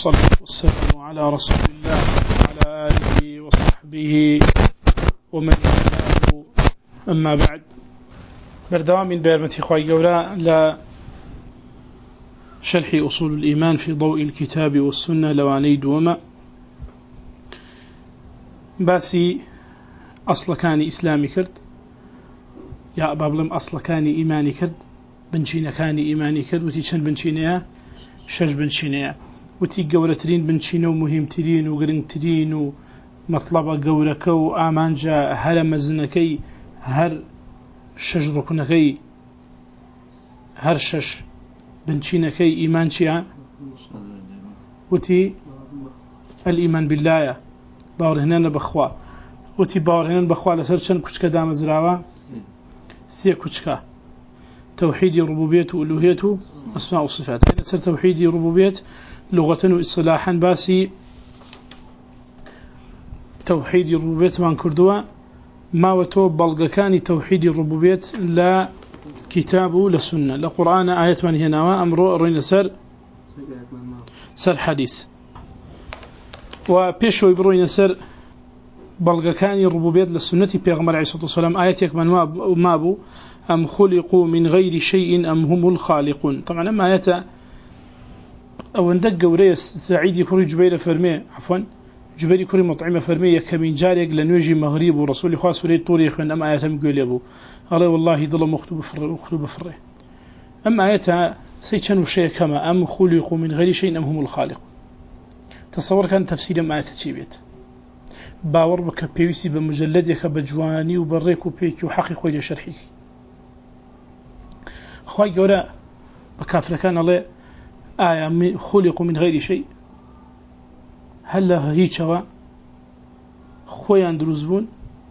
والصلاة والسلام على رسول الله وعلى آله وصحبه ومن والاه. أما بعد، بردوام من بيرمتي خواهي قولا لا شرح أصول الإيمان في ضوء الكتاب والسنة لواني دوما باسي أصل كان إسلامي كرد يا أبابلم أصل كان إيماني كرد بنشين كان إيماني كرد وتي شن بنشينيا شش بنشينيا وتي قولترين بنشينو مهمترين وقرنترين ومطلبة قولكو آمانجا هر مزنكي هر شش ركنكي هر شش بنشينكي إيمان شيئا وتي الإيمان بالله باور هنا بخوا وتي باور هنا بخوا لسر چن كچكا دام زراوا سي كچكا توحيد ربوبية وألوهية أسماء وصفات هنا سر توحيد ربوبية لغة وإصلاحا باسي توحيد ربوبية من كردوا ما وتو بلغكاني توحيد ربوبية لا كتاب لسنة لقرآن آية من هنا أمر رين سر حديث وبيشو يبروين سر بلغكاني ربوبية للسنة بيغمر عليه الصلاة والسلام آياتك من مابو أم خلقوا من غير شيء أم هم الخالقون. طبعا أما آيات أو ندق وريس سعيد كوري جبير فرمي عفوا جبير كوري مطعمة فرمي كمين جاريق لنوجي مغرب ورسول خاص وريد طوري خن أما آيات مقول يبو الله والله ظلم مخطوب فري أما آيات سيشنوا شيء كما أم خلقوا من غير شيء أم هم الخالقون. تصور كان تفسير ما آيات تشيبيت باور بك بيوسي بمجلدك بجواني وبريك وبيك وحقي خوي لشرحيك خوي قولا بكافر كان الله آية خلقوا من غير شيء هل هي شوا خويا دروزبون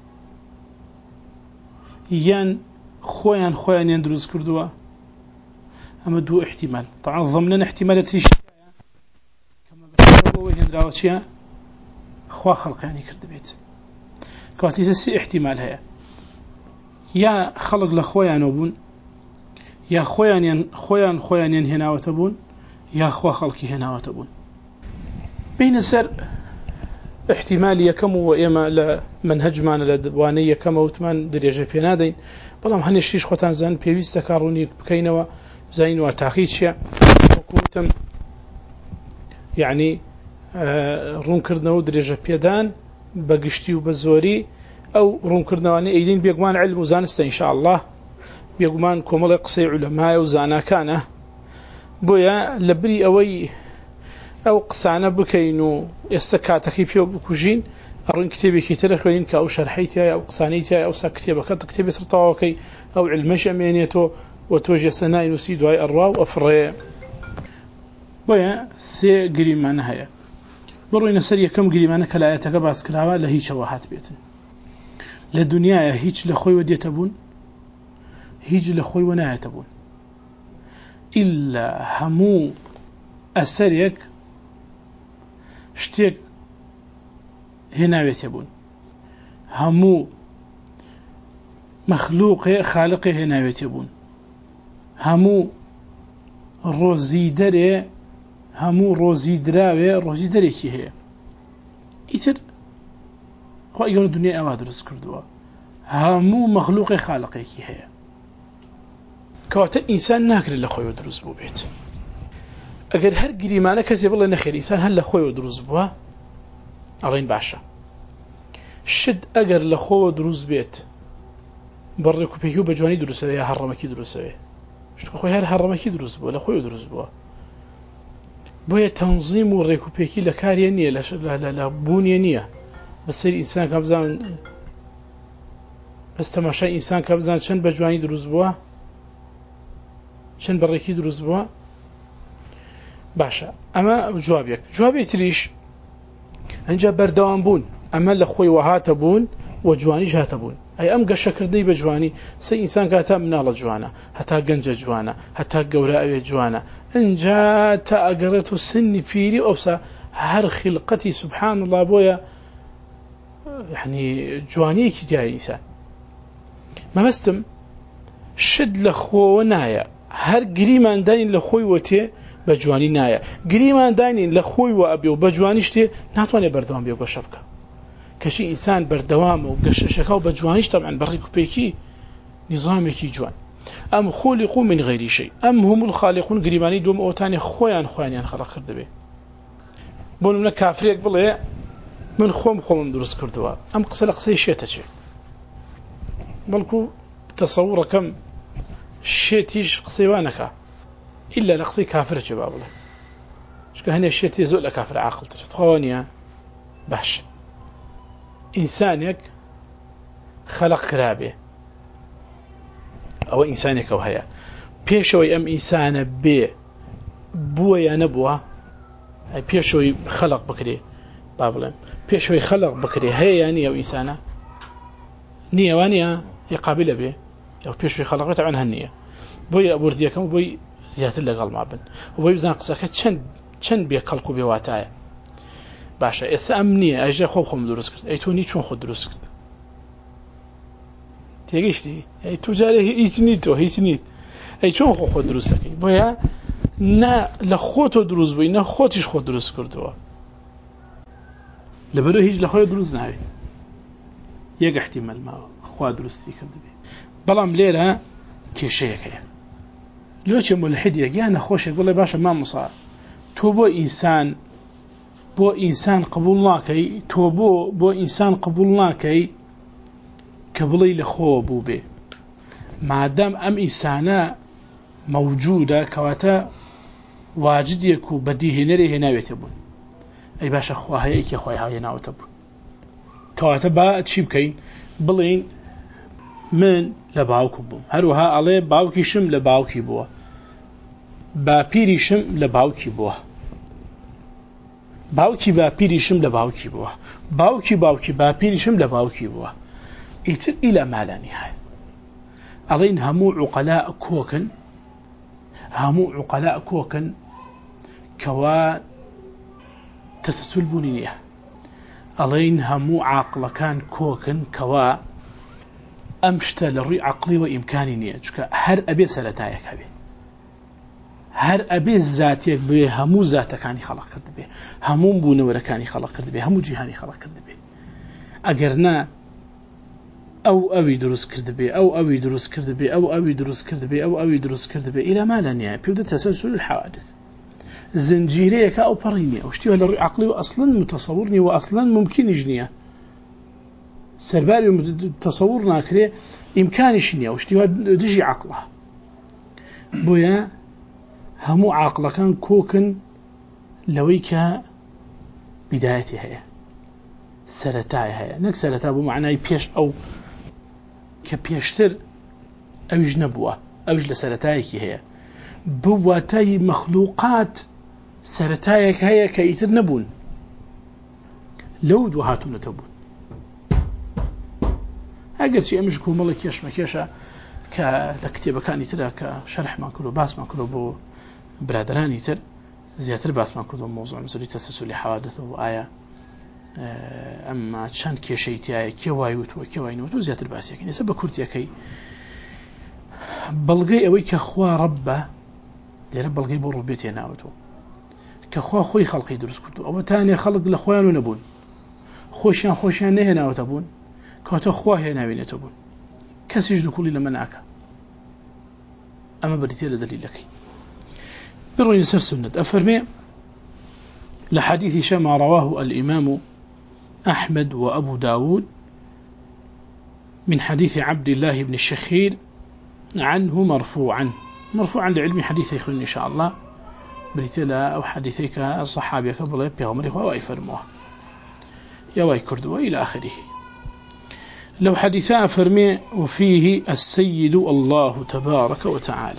يان خويا يندروز كردوا أما دو احتمال. طبعا ضمننا احتمال تريش كما بتقول هندراوتشيا خوا خلق يعني كرد بيت كواتي سي احتمال هي يا خلق لخويا نوبون يا خويا هنا وتبون يا خوا خلقي هنا وتبون بين سر احتمال يكم وإما لمنهج معنا لدوانية كم وثمان درجة بينادين بلام هنشيش خوتان زان بيويس تكاروني بكينوا زين وتعقيدشيا وكوتم يعني رون كردنەوە درێژە پێدان بەگشتی و بەزۆری ئەو ڕوونکردنەوەی ئەیدین بێگومان علم و زانستە ئینشاء الله بێگومان کۆمەڵی قسەی عولەمایە و زاناکانە بۆیە لەبری ئەوەی ئەو قسانە بکەین و ئێستا کاتەکەی پێ بکوژین ئەڕوون کتێبێکی ترە خوێنین کە ئەو شەرحەی تایە ئەو قسانەی تایە ئەوسا کتێبەکەت کتێبێتر تەواوەکەی ئەو علمەش ئەمێنێتەوە و تۆش ئێستا ناینووسی دوای ئەڕوا و ئەفڕێ بۆیە سێ گریمانە هەیە بڕوینە سەر یەکەم گریمانە کە لایەتەکە باس کراوە لە هیچەوە هات بێتن لە دنیاە هیچ لە خۆیوە دێتە بوون هیچ لە خۆیوە نایەتە بوون ئیلا هەموو ئەسەرێک شتێک هێناوێتێ بوون هەموو مەخلوقێ خالقێ هێناوێتێ بوون هەموو ڕۆزی دەرێ هەموو ڕۆزی دراوێ ڕۆزی دەرێکی هەیە ئیتر خوا ئەگەر دنیای ئەوا دروست کردووە هەموو مەخلوقی خالقێکی هەیە کەواتە ئینسان ناکرێت لە خۆیەوە دروست بوو بێت ئەگەر هەر گریمانە کەسێ بڵێ نەخێر ئینسان هەر لە خۆیەوە دروست بووە ئەڵێن باشە شت ئەگەر لە خۆوە دروست بێت بەڕێک و پێکی و بەجوانی دروستەوە یا هەڕەمەکی دروستەوە شتکە خۆی هەر هەڕەمەکی دروست بووە لە خۆیەوە دروست بووە بۆیە تەنزیم و ڕێکوپێکی لە کاریە نییە لە بوونیە نییە بەسەر ئینسان کە بزان بەس تەماشای ئینسان کە بزان چەند بە جوانی دروست بووە چەند بەڕێکی دروست بووە باشە ئەمە جوابێک تریش ئەنجا بەردەوام بوون ئەمە لە خۆی وەهاتە بوون و جوانیش هاتە بوون ئەی ئەم گەشەکردەی بە جوانی سە ئینسان کە هەتا مناڵە جوانە هەتا گەنجە جوانە هەتا گەورە ئەوێ جوانە ئەنجا تا ئەگەڕێت و سنی پیری ئەوسا هەر خلقەتی سبحان الله بۆیە يعني جوانیەکی جای ئینسان مەبەستم شت لە خۆوە نایە هەر گریمان داین لە خۆی وەتێ بجوانی نایە گریمان داینین لە خۆی و ئەبێ و بەجوانی شتێ ناتوانێت بەردەوام بێ گۆشە بکە کەشی ئینسان بەردەوام و گەشەشەکە و بەجوانیش تەبعاً بەڕێک و پێکی نظامێکی جوان ئەم خۆلیقو من غەیری شەی ئەم هەموو الخالقون گریمانی دوم ئەوتانی خۆیان خەڵق کردبێ بۆ نمونە کافرێک بڵێ من خۆم دروست کردووە ئەم قسە لە قسەی شێتە چێ بەڵکو تەسەوڕەکەم شێتیش قسەی وا نەکا إلا لە قسەی کافرە چێ با بڵێ چکە هەنێ شێتی زۆر لە کافر عاقڵترێت خۆ نییە باش ئینسانێک خەلق کرابێ ئەوە ئینسانێکەوە هەیە پێشەوەی ئەم ئینسانە بێ بووە یا نەبووە پێشەوەی خەلق بکرێ با بڵێم پێشەوەی خەلق بکرێ هەیە یان نییە ئەو ئینسانە نییە وانە قابلە بێ ئەو پێشەوەی خەلقێت ئەوان هەن نییە بۆی ئەبوردیەکەم بۆی زیاتر لەگەڵ ما بن بۆی بزان قسەکە چەند بێ کەڵک و بێواتایە باشە ئێستا ئەم نییە ئەژە خۆم دروست کرد ئەی تۆ نی چۆن خۆ دروست کرد تێگەیشتی ئەی تو جارێ هیچ نیت تۆ هیچ نیت ئەی چۆن خۆ دروست دەکەی بۆیە نا لە خۆتۆ دروست بووی نە خۆتیش خۆ دروست کردەوە لەبەرەوە هیچ لە خۆی دروست ناوێ یەک احتیمال ماوە خوا دروستی کردبێ بەڵام لێرە کێشەیەک هەیە لۆچە ملحیدێک یان نەخۆشێک بڵێ باشە مامۆسا تۆ بۆ ئینسان قبول ناکەی تۆ بۆ ئینسان قبول ناکەی کە بڵێ لە خۆوە بوو بێ مادام ئەم ئینسانە مەوجودە کەواتە واجدێک و بەدیهێنەرێ هێناوێتە بوون ئەی باشە خوا هەیەکی خۆی هاوێناوەتە بوون کەواتە با چی بکەین بڵێن من لە باوکم بووم هەروەها ئەڵێ باوکیشم لە باوکی بووە باپیریشم لە باوکی بووە باوکی باپیریشم لە باوکی بووە باوکی باپیریشم لە باوکی بووە ئیتر ئیلا مالانی هەیە ئەڵێن هەموو عوقەلاء کۆکن کەوا تەسەسول بوونی نییە ئەڵێن هەموو عاقڵەکان کۆکن کەوا ئەم شتە لە ڕووی عەقڵی و ئیمکانی نییە چکە هەر ئەبێ سەرەتایەک هەبێ هەر ئەبێ زاتێک بێ هەموو زاتەکانی خەڵق کرد بێ هەموو بوونەوەرەکانی خەڵق کرد بێ هەموو جیهانی خەڵق کرد بێ ئەگەر نا ئەوی دروست کرد بێ ئەوی دروست کرد بێ ئەوی دروست کرد بێ ئەوی دروست کرد بێ ئیلا مالە نییە پێوتە تەسەلسل الحوادث زنجیرەیەکە ئەو پەڕی نییە ئەو شتیوە لە ڕووی عەقڵی و ئەسڵەن متەسەوڕ نییە و ئەسڵەن ممکنیش نییە سەرباری تەسەوڕ ناکرێ ئیمکانیشی نییە ئەو شتیوە دژی عەقڵە بۆیە هەموو عاقڵەکان کۆکن لەوەی کە بدایەتی هەیە سەرەتای هەیە نەک سەرەتا بۆ معنای پێش ئەو کە پێشتر ئەویش نەبووە ئەوش لە سەرەتایەکی هەیە بواتای مەخلوقات سەرەتایەک هەیە کە ئیتر نەبوون لەو دوو هاتوونەتە بوون ئەگەرچی ئەمش کۆمەڵی کێشمەکێشە کە لە کتێبەکانی ترە کە شەرحمان کرد و باسمان کرد بۆ برادرانی تر زیاتر باسمان کرد و مۆزوع مەسەلەی تەسەسولی حەوادث و ئایا ئەمما چەند کێشەی تایە کێ وای وتووە کێ وای نەوتووە زیاتر باسیەکەین ئێستا بە کورتیەکەی بەڵگەی ئەوەی کە خوا ڕەبە لێرە بەڵگەی بۆ ڕوبێت هێناوەتەوە کە خوا خۆی خەڵقی دروست کردو ئەوە تانێ خەڵک لە خۆیان و نەبوون خۆشیان نەهێناوەتە بوون کەواتە خوا هێناوێنێتە بوون کەسیش دووکوڵی لەمە ناکە ئەمە بەریتێ لە دەلیلەکەی بڕۆین سەر سنت ئەفەرمێ لە حەدیثی ما رواه الإمام أحمد وأبو داود من حديث عبد الله بن الشخير عنه مرفوعا لعلم حديث يخون إن شاء الله بريتلا أو حديثيك الصحابي كبلا بيغمري خواهي فرموه يواي كردوا إلى آخره لو حديثا فرمي وفيه السيد الله تبارك وتعالى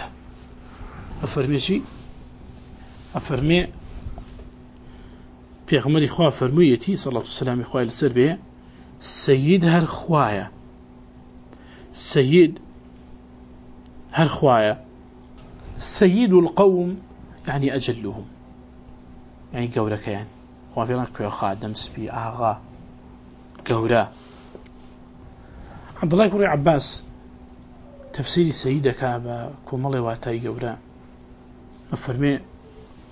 أفرمي بيغمري خواه فرميتي صلى الله عليه وسلم خواه لسربيه سيد هر خوايا سيد هر خوايا سيد القوم يعني أجلهم يعني قولك يعني خواه فينا كوي خادم سبي آغا قولا عبد الله كوري عباس تفسيري سيدك كومالي واتاي قولا أفرمي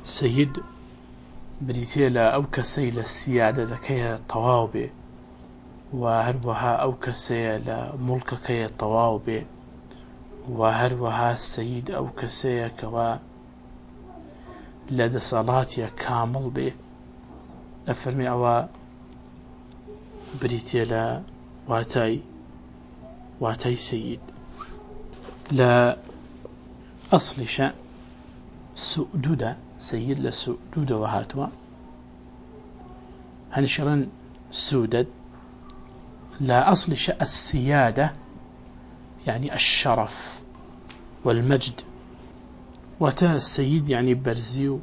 سيد بريتيلا أو كسي للسيادة كي طواوبي وهروها أو كسي لملك كي طواوبي وهروها السيد أو كسي كوا لدى صلاتي كامل به أفرمي أوا بريتيلا واتاي سيد لا أصل شاء سؤدودة سيد لسؤدودة وهاتوا هنشرن سودد لا أصل شاء السيادة يعني الشرف والمجد واتا السيد يعني برزيو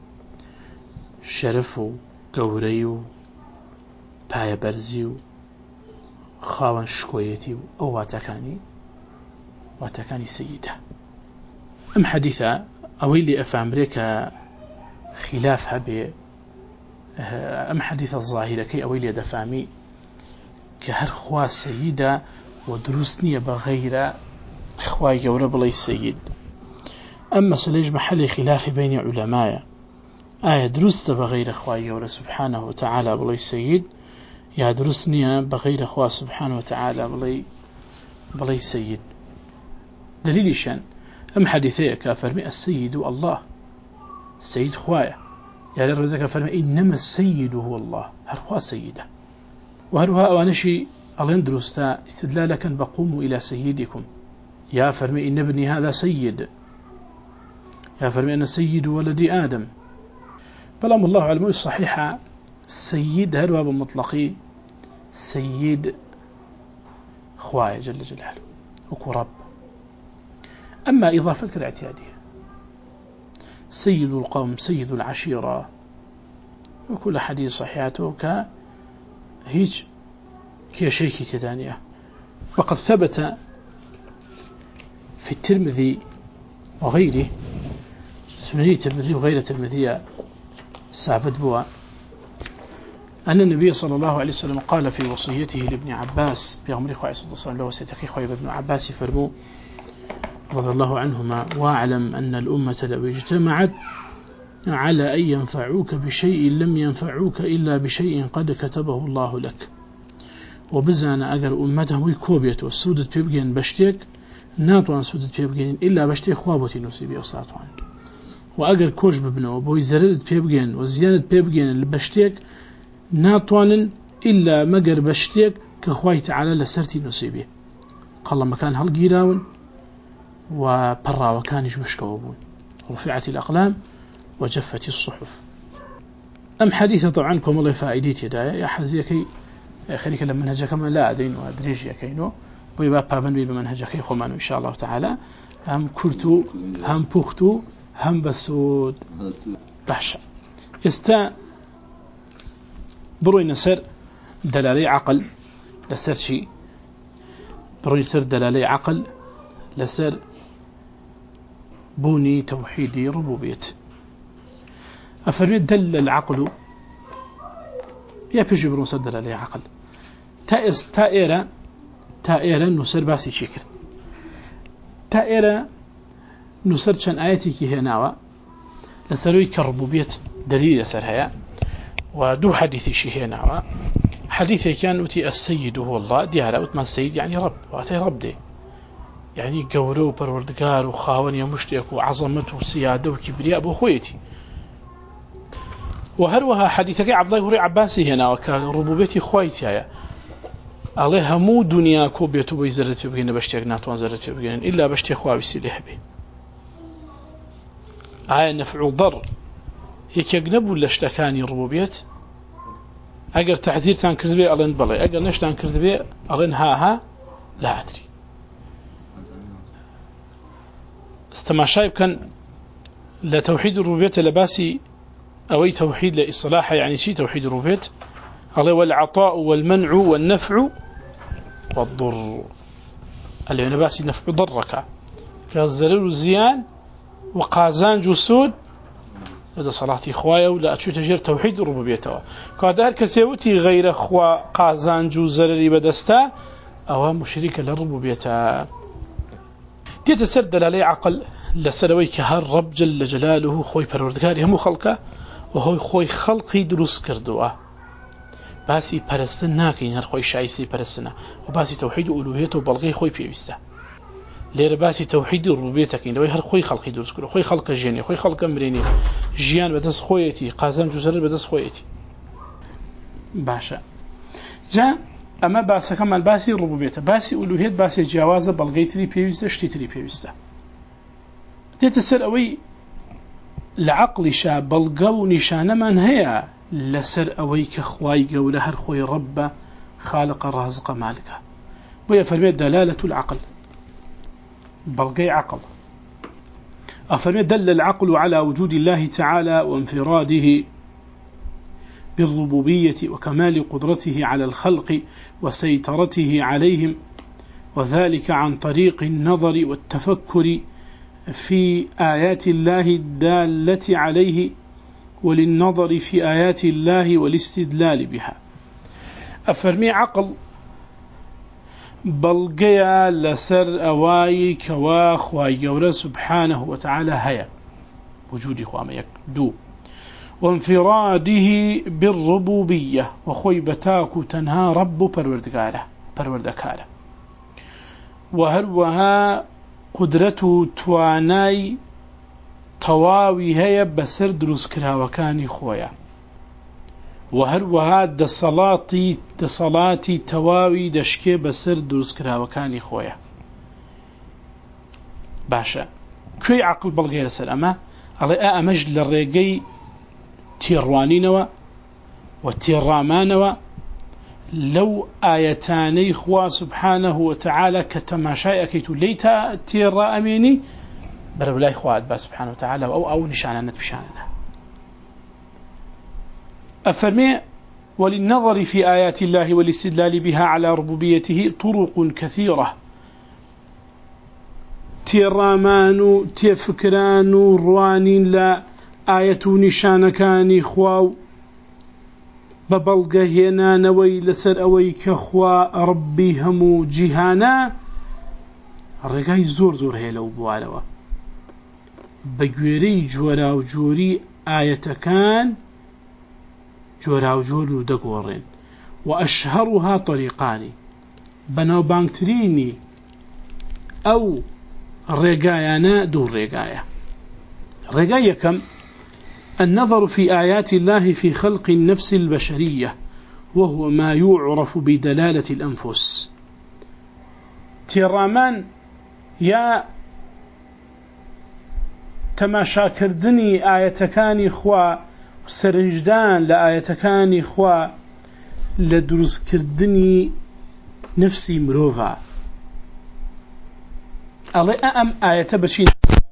شرفو قوريو بايا برزيو خاون شكويتي أو واتكاني سيدة أم حديثة أويلي أفامريكا خلافها ب أم حديثة الظاهرة كي أويلي دفامي كهر خوا سيدة ودروسني بغير خواي قورة بلي السيد أما سليج محل خلاف بين علماء دروست بغير خواي قورة سبحانه وتعالى بلي السيد يا درسني بغير خوا سبحانه وتعالى بلي السيد دليل شان أم حديثي كافرمي السيد الله السيد خوايا يعني الرزق كافرمي إنما السيد هو الله هل خوا سيده وهروها وانشي ألين درستا استدلالا بقوموا إلى سيدكم يا فرمي إن ابني هذا سيد يا فرمي أن سيد ولد آدم بلام الله علمه الصحيحة سيد هروها بمطلقي سيد خوايا جل جلاله وكرب أما إضافة الاعتيادية سيد القوم سيد العشيرة وكل حديث صحيحته كهيج كشيكي تدانية وقد ثبت في الترمذي وغيره سنني الترمذي وغير الترمذي سعبد بوا أن النبي صلى الله عليه وسلم قال في وصيته لابن عباس بأمر خواه صلى الله عليه وسلم له وسيتكي خواه ابن عباس فرمو رضي الله عنهما واعلم أن الأمة لو اجتمعت على أن ينفعوك بشيء لم ينفعوك إلا بشيء قد كتبه الله لك وبزانا أجر أمته ويكوبيت والسودة بيبجين بشتيك ناتوان سودة بيبجين إلا بشتيك خوابتي نسيبي أصاتوان وأجر كوش ببنو بوي زرد بيبجين وزيادة بيبجين اللي بشتيك ناتوان إلا مجر بشتيك كخواي تعالى لسرتي نسيبي قال مكان هالجيراون وبرا وكان يشكوبون رفعت الأقلام وجفت الصحف أم حديثة طبعا كم الله فائدتي دا يا حزيكي خليك لما منهجك ما لا أدين وأدريج يا كينو ويبقى بابن بي بمنهجك خمان إن شاء الله تعالى هم كرتو هم بوختو هم بسود بحشا بروي نسر دلالي عقل لسر شيء بروي نسر دلالي عقل لسر بوني توحيدي ربوبية أفرمي دل العقل يا بيجي برون دلالي عقل تائرة نسر باسي شكر تائرة نسر كان آياتك هناوا لسروي كربوبية دليل لسرها ودو حديثي شي هناوا حديثي كان أتي السيد هو الله ديالا أتما السيد يعني رب وأتي رب دي يعني قورو پروردگار وخاون يمشتك وعظمته وسيادة وكبرياء بخويتي وهروها حديثك عبد الله هري عباسي هنا وكان ربوبيتي خويتي عليها مو دنيا كوبيتو بيزرت بيبغين بشتيك ناتوان زرت بيبغين إلا بشتيك خوا بسيلح به نفع ضر هيك يجنب ولا اشتكاني ربوبية أجر تعزير تان كذبي ألين بلي أجر نشتان كذبي ألين ها لا أدري استماشايب كان لتوحيد الربوبية لباسي أو توحيد لإصلاح يعني شيء توحيد الربوبية الله والعطاء والمنع والنفع والضر اللي أنا باسي نفع ضرك كالزلل والزيان وقازان جسود هذا صلاتي خوايا ولا أتشو تجير توحيد الربوبية كهذا كسيوتي غير خوا قازان جو زلل بدستا أو مشرك للربوبية تتسرد عليه عقل لسروي كهر رب جل جلاله خوي پروردگار همو خلقه وهو خوي خلقي دروس كردوه باسي پرستن ناكين هر خوي شايسي پرستنا وباسي توحيد ألوهيته وبلغي خوي بيوسته لير باسي توحيد ربوبيتك لو هر خوي خلقي دروس كردو خوي خلق جيني خوي خلق امريني جيان بدس خويتي قازم جزر بدس خويتي باشا جاء اما باسا كمان باسي ربوبيته باسي ألوهيت باسي جوازه بلغي تري بيوسته شتي تري بيوسته تتسر اوي لعقل شا بلغو نشانه من هي لسر اوي كخواي قوله هر خوي رب خالق رازق مالكه وهي فرمي دلالة العقل بلغي عقل أفرمي دل العقل على وجود الله تعالى وانفراده بالربوبية وكمال قدرته على الخلق وسيطرته عليهم وذلك عن طريق النظر والتفكر في آيات الله الدالة عليه وللنظر في آيات الله والاستدلال بها أفرمي عقل بلغيا لسر أواي كوا خواي سبحانه وتعالى هيا وجود خوام يكدو وانفراده بالربوبية وخوي بتاكو تنها رب پروردگاره وهروها قدرته تواناي تواوي هيا بسر دروس كراوكاني خويا وهروها دصلاتي تواوي دشكي بسر دروس كراوكاني خويا باشا كي عقل بلغير سلامة على أمج للرقي تيروانينوا وتيرامانوا لو آيتاني خوا سبحانه وتعالى كتماشاي أكيتو ليتا تيرا أميني بربلاي خواد با سبحانه وتعالى أو نشانات بشانه أفرمي وللنظر في آيات الله والاستدلال بها على ربوبيته طرق كثيرة تيرامانو تيفكرانو روانين لا آية نشانكاني خواو ببلغ هنا نوي لسر أوي كخوا ربي همو جهانا الرقاي زور هيلو بوالوا بقويري جورا وجوري آية كان جورا وجور دقورين وأشهرها طريقاني بناو بانكتريني أو الرقايانا دور رقايا رقايا كم النظر في آيات الله في خلق النفس البشرية وهو ما يعرف بدلالة الأنفس تيرامان يا تماشا كردني آياتكاني خوا سرنجدان لآياتكاني خوا لدروس كردني نفسي مروفا ألي أم آيات بشين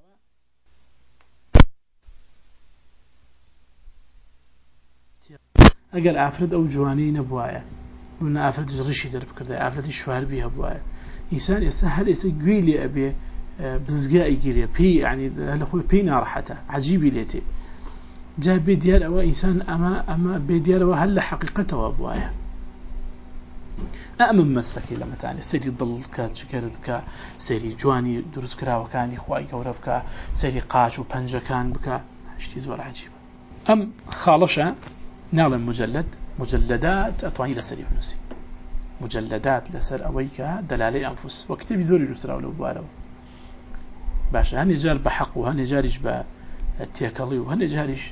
اگر افراد او جوانی نبوایه اون افراد ریشی درب کرده افرادی شوهر بیه بوایه انسان يستاهل يسجيلي ابي بزقاي جيري بي يعني هلا خوي بي نارحته عجيب ليتي جاء بديار او انسان اما بديار وهل حقيقته ابوايا امن مسكي لما تاني سيري ضل كاتشكرت سيري جواني دروس كراو كان اخوي قوربك سيري قاش وبنجه كان بك اشتي زور عجيب ام خالشه نعلم مجلدات أطواني لسر بنوسي مجلدات لسر أويك دلالي أنفس وكتب زوري لسر أولو بارو باشا هني جار بحق وهني جارش بالتيكالي وهني جارش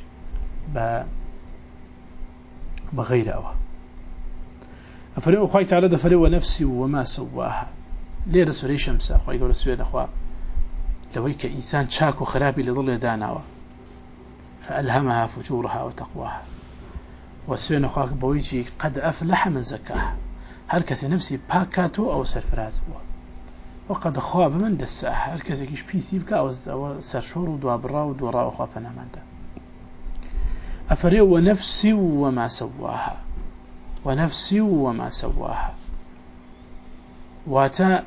بغير أوه أفريق أخوي تعالى دفريق ونفسي وما سواها ليه رسولي شمسة أخوي قول رسولي أخوة لويك إنسان شاك وخرابي لظل داناوه فألهمها فجورها وتقواها وسوين أخوك بويجي قد أفلح من زكاها هل كسي نفسي باكاتو أو سرفراز بوا وقد خاب من دساها هل كسي كيش بيسي بك أو سرشور ودوابرا ودورا وخواب نامندا أفريق ونفسي وما سواها ونفسي وما سواها واتا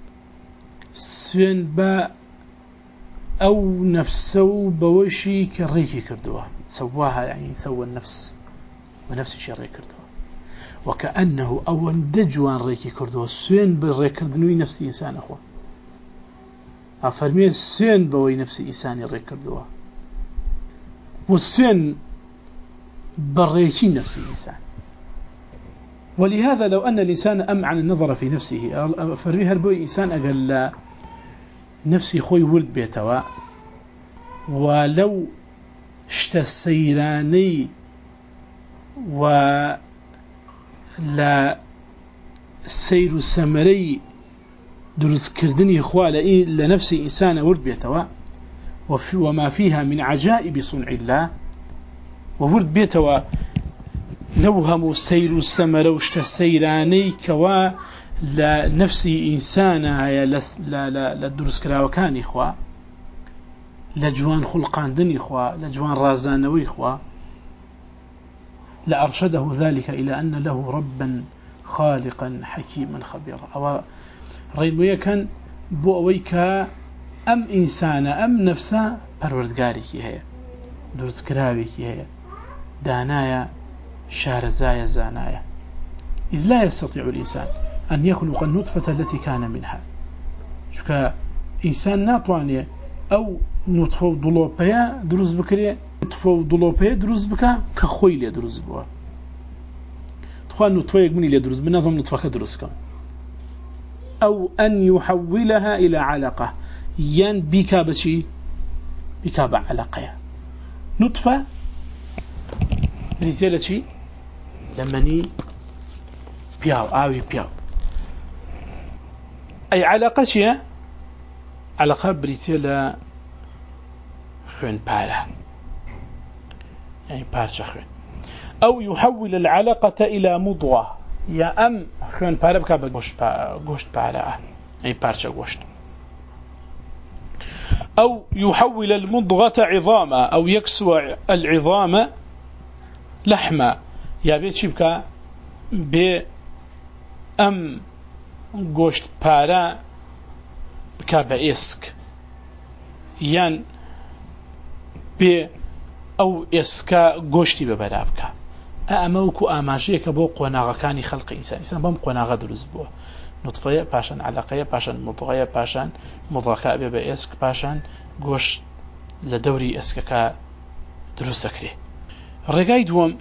سوين با أو نفسه بوشي كريكي كردوها سواها يعني سوى النفس ونفس الشيء ريكردوها وكأنه أول دجوان ريكي كردوها سوين بالريكردنوي نفس إنسان أخوة أفرمي سين بوي نفس إنساني ريكردوا والسين بريشي نفس الإنسان. ولهذا لو أن الإنسان أمعن النظر في نفسه فرمي هربوي إنسان أقل نفسي خوي ولد بيتوا ولو اشت السيراني ولا السير السمري درس كردني إخوة لنفسي إنسان ورد بيتوا وما فيها من عجائب صنع الله وورد بيتوا لوهم السير السمر واشت السيراني كوا لنفسي إنسان لا درس كراوكان إخوة لجوان خلقان دني إخوة لجوان رازانوي إخوة لأرشده ذلك إلى أن له ربا خالقا حكيما خبيرا. أو ريمويا كان بوأويك أم إنسان أم نفسه پروردگارێکی هەیە دروستکراوێکی هەیە دانايا شارزايا زانايا. إذ لا يستطيع الإنسان أن يخلق النطفة التي كان منها شكا إنسان ناتواني أو نطفة ضلوبيا دروز بكري نطفة ضلوبيا دروز بكا كخوي لي دروز بوا تخوان نطفة يقمني لي دروز بنظم نطفة كدروز كم أو أن يحولها إلى علقة ين بيكا بشي بيكا بعلقة نطفة بريزيلة شي لمني بياو آوي بياو أي علاقة شي علاقة بريزيلة خوين بارا يعني بارشا خوين أو يحول العلاقة إلى مضغة يا أم خوين بارا بكا بغوشت بارا يعني بارشا غوشت أو يحول المضغة عظاما أو يكسو العظام لحما يا بيت شبكا بأم غوشت بارا بكا بإسك يان أو إسكا غوشتي ببرابكا أموكو آماجيك بو قناغكاني خلق إنسان بام قناغ دروز بو نطفية باشان علاقية باشان مضغية باشان مضغكا بيبا إسك باشان غوش لدوري إسكا دروز تكري الرقاي دوم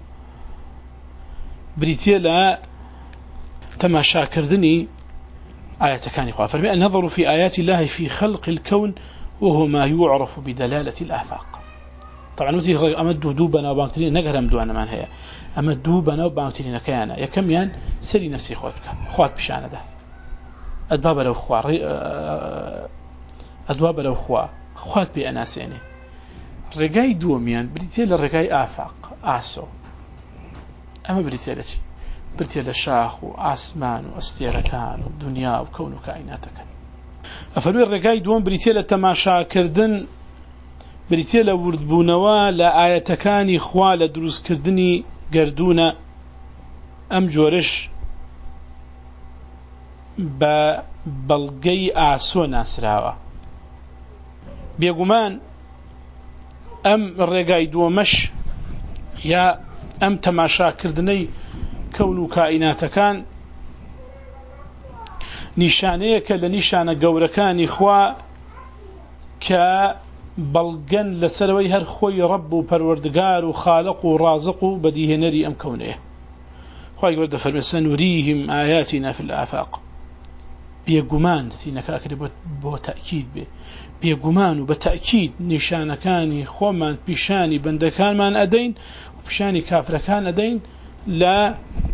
بريتيا لا تماشا كردني آيات كان يقول فرمي النظر في آيات الله في خلق الكون وهو ما يعرف بدلالة الآفاق. طبعا وتي أمد دوبنا وبانكترين نقهر مدوانا من هي أمد دوبنا وبانكترين كيانا يكم يان سري نفسي خوات بشانا ده أدباب لو خوات بأناسيني رقاي دوميان بريتيل الرقاي آفاق آسو أما بريتيل شي بريتيل شاخ وآسمان وأستيركان ودنيا وكون وكائناتك أفلو الرقاي دوم بريتيل تماشا كردن بريتيل وردبونوا لا آياتكاني خوال دروز كردني قردونا أم جورش ببلغي آسو ناسراوا بيقومان أم الرقاي دومش يا أم تماشا كردني كون كائناتكان نشانيك لنشان قوركاني خوا كبلغن لسروي هر خوي رب وپروردگار وخالق ورازق بديه نري أم كونه خوي قرد فرمي سنريهم آياتنا في الآفاق بيقمان سينك أكد بو تأكيد بيقمان وبتأكيد نشانكاني خومان بشاني بندكان من أدين وبشاني كافركان أدين لا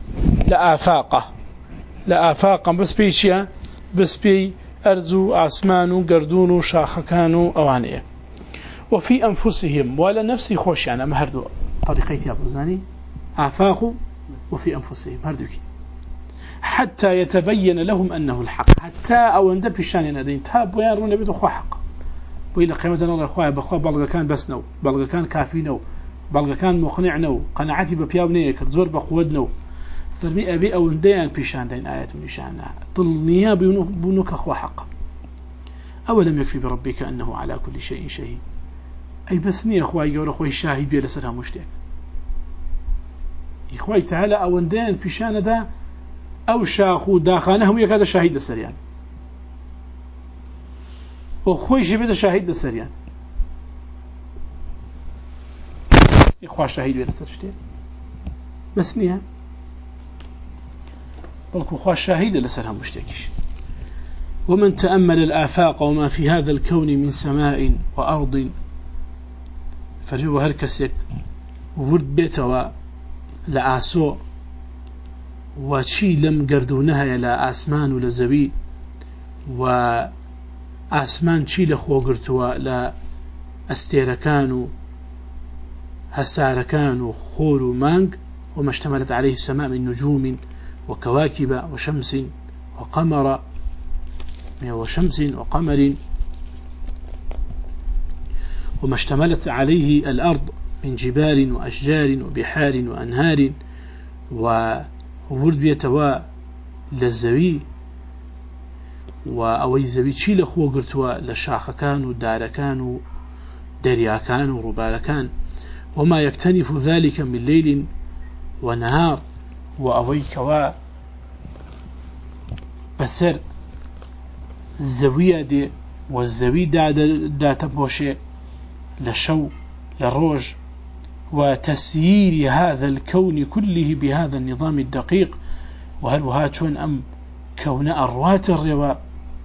آفاقا بس بيشيا بس بي أرزو آسمانو قردونو شاخكانو أوانيه وفي أنفسهم ولا نفسي خوش يعني ما هردو طريقيتي أبوزاني آفاق وفي أنفسهم هردوكي حتى يتبين لهم أنه الحق حتى أو أن دبشان ينادين تاب ويارون بيدو خوا حق وإلى قيمة الله أخوة بأخوة بلغة كان بس نو بلغة كان كافي نو بلغة كان مقنع نو قناعتي ببياو نيك زور بقود نو فرمي أبي أو نديان بيشان دين آيات من شانها طلنيا بنوك أخوة حق أولم يكفي بربك أنه على كل شيء شهيد أي بس ني أخوة يقول أخوة الشاهد بيلا سرها مشتاق إخوة تعالى أو نديان بيشان دا أو شاخو داخانه هم يكاد شاهد لسريان وخوي جبت شاهد لسريان إخوة شاهد لسرشتين بس نيها بلكو خوا شاهد لسرها مشتكش. ومن تأمل الآفاق وما في هذا الكون من سماء وأرض فجو هركسك ورد بيتوا لآسو وشي لم قردونها لا آسمان ولا زبي وآسمان شي لخو قرتوا لا أستيركان هساركان وخور ومانق وما اشتملت عليه السماء من نجوم وكواكب وشمس وقمر وما اشتملت عليه الأرض من جبال وأشجار وبحار وأنهار وورد بيتوا للزوي وأوي زوي شي لخو قرتوا لشاخكان وداركان ودرياكان وربالكان وما يكتنف ذلك من ليل ونهار وأوي كوا بسر الزوية دي والزوي دا تبوشي لشو للروج وتسيير هذا الكون كله بهذا النظام الدقيق. وهل وهاتشون أم كون أروات الرواء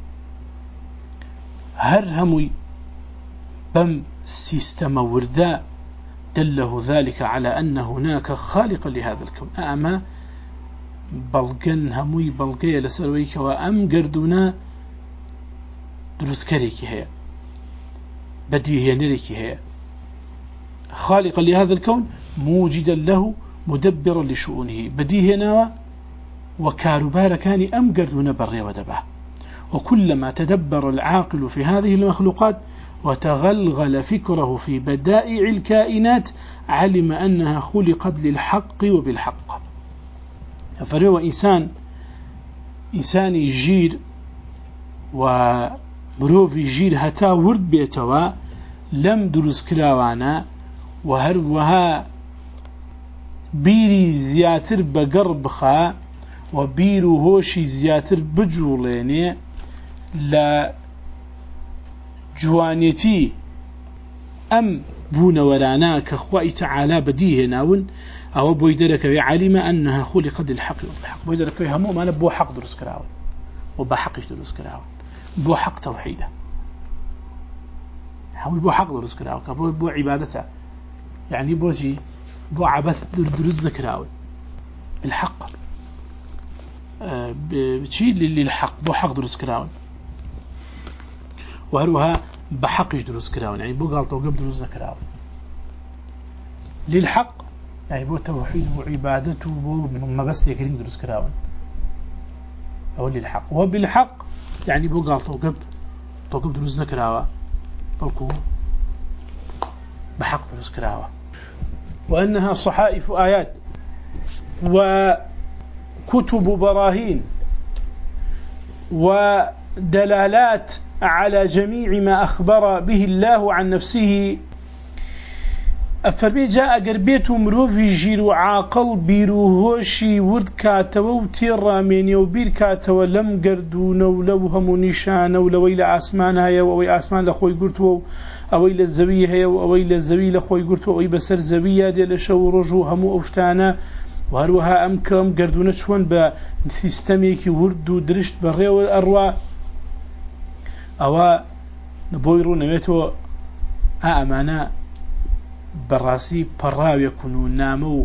هرهمي بم سيستم وردا دله ذلك على أن هناك خالق لهذا الكون أما بلغن هموي بلغي لسرويك وأم قردنا دروس كريكي هي بديه نريكي هي خالقا لهذا الكون موجدا له مدبرا لشؤونه بديه نوا وكاربار كان أم قردنا بري ودبه. وكلما تدبر العاقل في هذه المخلوقات وتغلغل فكره في بدائع الكائنات علم أنها خلقت للحق وبالحق. فهو إنسان يجير ومروف يجير هتا ورد بيتوا لم درس كلاوانا وهروها بيري زياتر بقربخا وبيرو هوشي زياتر بجوليني لا جوانيتي أم بون ورانا كخوائي تعالى بديه ناون أو بويدرك علم أنها خلقت للحق والحق بويدرك همو ما بو حق درس كراون وبحقش درس كراون بو حق توحيده حاول بو حق درس كراون بو عبادته يعني بوجي بو عبث درس كراون الحق بشيء للحق بو حق درس كراون وهروها بحقش دروس كراون يعني بو قالتو قبل دروس كراون للحق يعني بو توحيد وعبادته ما بس يكرين دروس كراون أو للحق وبالحق يعني بو قالتو قبل دروس كراون بلكو بحق دروس كراون وأنها صحائف آيات وكتب براهين ودلالات على جميع ما أخبر به الله عن نفسه. أفرمي جاء قربيت مروفي جيرو عاقل بيرو هوشي ورد كاتو تيراميني وبير كاتو لم قردون ولو هم نشان ولو إلى آسمان هيا وإلى آسمان لخوي قرتو أو إلى الزوية هيا أو إلى الزوية لخوي قرتو أو بسر زوية دي لشو رجو همو أوشتانا وهروها أمكم قردونة شوان بسيستميكي ورد ودرشت بريو الأرواح أو نبويرو نميتو أمانا براسي براو يكونوا نامو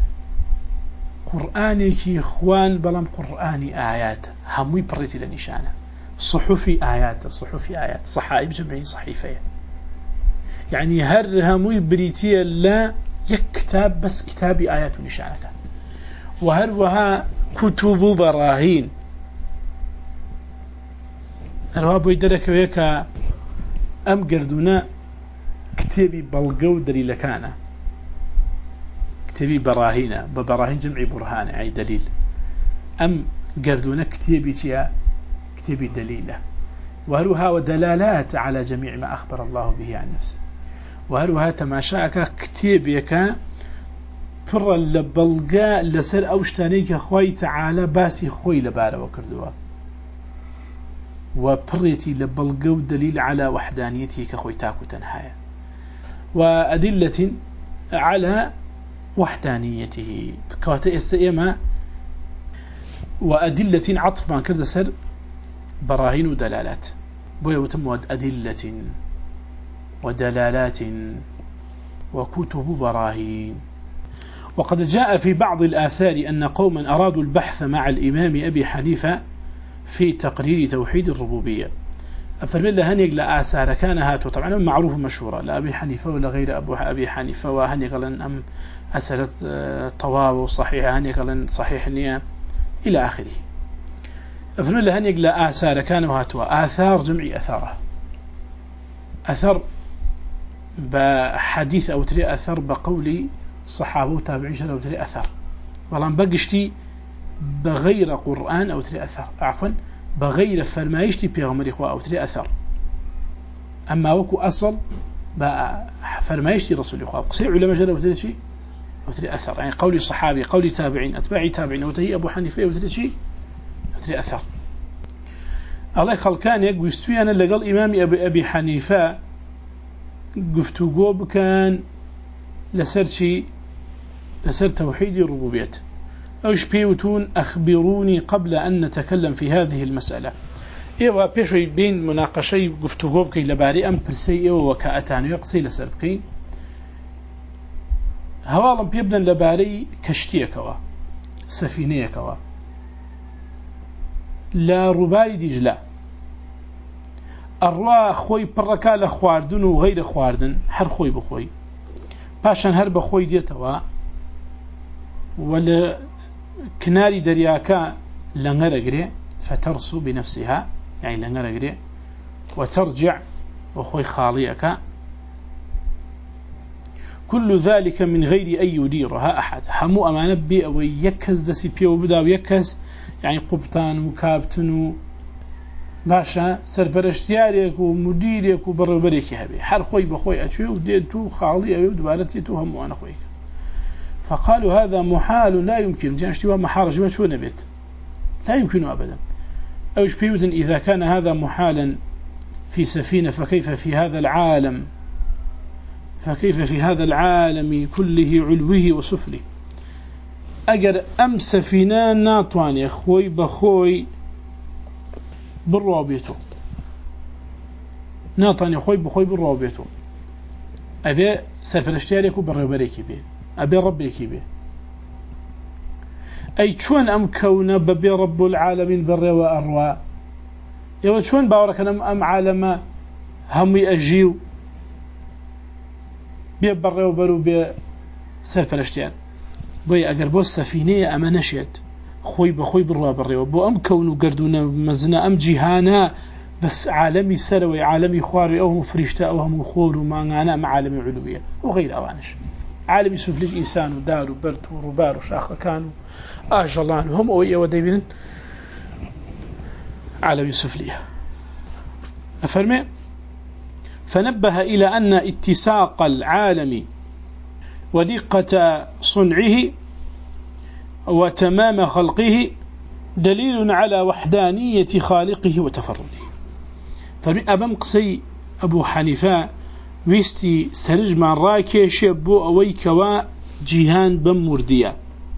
قرآني إخوان بلام قرآني آيات هموي بريتي لنشانة صحفي آيات صحائف جمعي صحيفة يعني هر هموي بريتي لا يكتاب بس كتابي آيات ونشانة كان وهروها كتب براهين هروها بويدرك ويكا أم قردونا كتابي بلقو دليل كان كتابي براهين ببراهين جمعي برهان أي دليل أم قردونا كتابي دليله وهروها ودلالات على جميع ما أخبر الله به عن نفسه وهروها تماشاك كتابيك فر لبلقاء لسر أوشتانيك خوي تعالى باسي خوي لبارا وكردوا وبريتي لبلغو دليل على وحدانيته كخوي تاكو تنهايا وأدلة على وحدانيته كواتا استئما وأدلة عطف ما كرد سر براهين ودلالات بويوتم أدلة ودلالات وكتب براهين. وقد جاء في بعض الآثار أن قوما أرادوا البحث مع الإمام أبي حنيفة في تقرير توحيد الربوبية. أفرمي الله هنيق لآثار كان هاتو طبعا معروف مشهورة لا أبي حنيفة ولا غير أبي حنيفة وهنيق لن أم أسألت طواب وصحيحة هنيق لن صحيح النية إلى آخره. أفرمي الله هنيق لآثار كان هاتو آثار جمع أثاره أثر بحديث أو تري أثر بقول صحابة وتابعين أو تري أثر والله بقشتي بغير قرآن أو تري أثر عفوا بغير فرمايشتي بيغمر إخوة أو تري أثر أما وكو أصل فرمايشتي رسول إخوة قصير علماء جل أو تري شيء أو تري أثر يعني قولي صحابي قولي تابعين أتباعي تابعين أو تهي أبو حنيفة أو تري شيء أو تري أثر. الله خلقان يقول يستوي أنا اللي قال إمامي أبي حنيفة قفتو كان لسر توحيد الربوبية أوش بيوتون أخبروني قبل أن نتكلم في هذه المسألة. إيوا بيشوي بين مناقشي قفتو بكي لباري أم برسي إيوا وكأتانو يقصي لسر بكين هوالا بيبنا لباري كشتيكوا سفينيكوا لا رباي دجلا الروا خوي بركا لخواردن وغير خواردن هر خوي بخوي باشان هر بخوي ديتوا ولا كناري درياكا لنغرقري فترسو بنفسها يعني لنغرقري وترجع وخوي خاليك كل ذلك من غير أن يديرها أحد همو أمانة بي أو يكز دسي بيو بدا ويكز يعني قبطان وكابتن باشا سرپرشتياريك ومديريك وبربريك هبي حر خوي بخوي أشوي وديتو خالي أو دبالتيتو هم وأنا خويك. فقالوا هذا محال لا يمكن جانشتوا محارج ما شو نبيت لا يمكن أبدا. أوش بيودن إذا كان هذا محالا في سفينة فكيف في هذا العالم كله علوه وسفله. أجر أم سفينة ناطواني خوي بخوي بالرابطه ناطاني خوي بخوي بالرابطه أبي سرپرشتياريك وبربريك به أبي ربيك به أي شون أم كون ببي رب العالمين بري وأروا يو شون باورك أم عالم همي أجيو بي بري وبرو بي سرپرشتيار بوي أجر بو السفينة أما نشيت خوي بخوي بالروا بري وبو أم كون قردونا مزنا أم جيهانا بس عالمي سروي عالمي خواري أو فريشتا أو هم خور ومانغانا مع عالمي علوية وغير أوانش عالمي سفلج إنسان ودار وبرد وربار وشاخة كانوا آجلان هم أوية وديبين عالمي سفلية أفرمي فنبه إلى أن اتساق العالم ودقة صنعه وتمام خلقه دليل على وحدانية خالقه وتفرده. فأبم قصي أبو حنيفة ويستي سرج من راكيش بو أويكوا جيهان بم مردية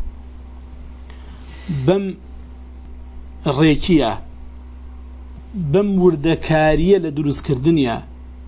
بم ريكية بم مردكارية لدرس كردنيا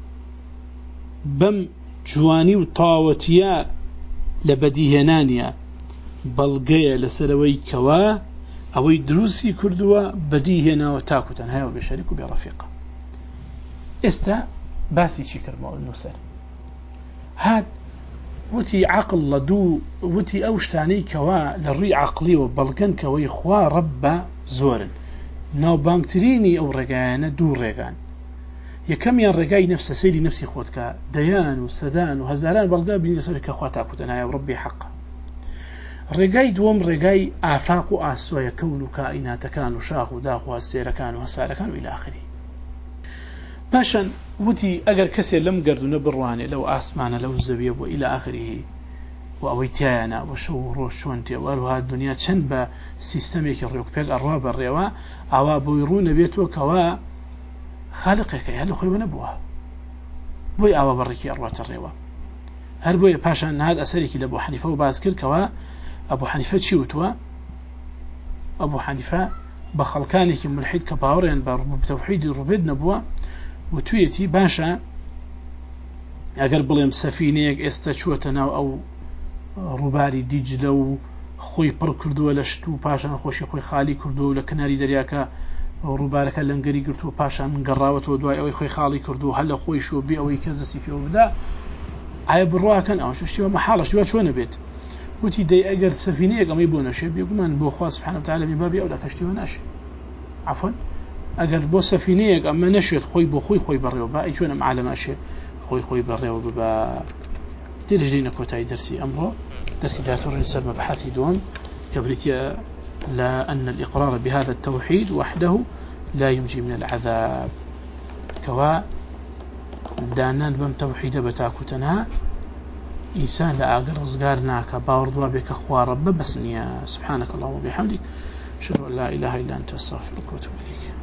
بم جواني وطاوتيا لبديهنانيا بلغية لسروي كوا أوي دروسي كردوا بديهنا وتاكوتن هاي وبشاركوا برفيقة استا باسي شكر ما النسر هاد وتي عقل لدو وتي أوشتاني كوا للري عقلي وبلغن كوا إخوا رب زورن ناو بانكتريني أو رقانا دو رقان يكم ينرقاي نفس سيدي نفسي خوتك ديان وسدان وهزاران بلغا بني لسرك أخوا تاكوتن هاي وربي حقا رقاي دوم رقاي آفاق وآسوا يكون كائنات كانوا شاخ وداخ وهالسير كانوا وهالسار كانوا إلى آخره. باشا ودي أجر كسر لم قردوا نبرواني لو آسمان لو الزبيب وإلى آخره وأويتيانا وشورو شونتي وألوها الدنيا تشنب سيستميك الريوك بيق الرابع الريوا أو بيرون بيتو كوا خالقك هل خوي ونبوها بوي أو بركي أروات الروا هل بوي باشا أن هذا أسرك لأبو حنيفة وبازكر كوا أبو حنيفة شيوتوا أبو حنيفة بخلكانك ملحد كباورين بتوحيد الربيد نبوة وتويتي باشا أقر بليم سفينيك استشوتنا أو رباري ديجلو خوي بر كردو لشتو باشا خوشي خوي خالي كردو لكناري درياكا روبارك لنگری گرتو پاشان گراوت و دوای اوی خوی خالی کردو هل خوی شو بی اوی کزسی فی وبدا ای بروا کن او شتیو محالش و چونه بیت وتی دی اگر سفینه اگه می بونشه بیگو من بو خوا سبحانه وتعالى من بابي اولا کشتیو ناش عفوا اگر بو سفینه اگه ما نشد خوی بو خوی بريو با ای چونه معلم اشه خوی بريو ببا درجينا كوتاي درسي امره درسي ذات الرسالة مبحثي دوم كبريتيا لا أن الإقرار بهذا التوحيد وحده لا ينجي من العذاب كوا دانا بم توحيد بتاكتنا إنسان لا أقر رزقارناك باوردوا بك أخوار رب بس سبحانك اللهم وبحمدك أشهد أن لا إله إلا أنت أستغفرك وأتوب إليك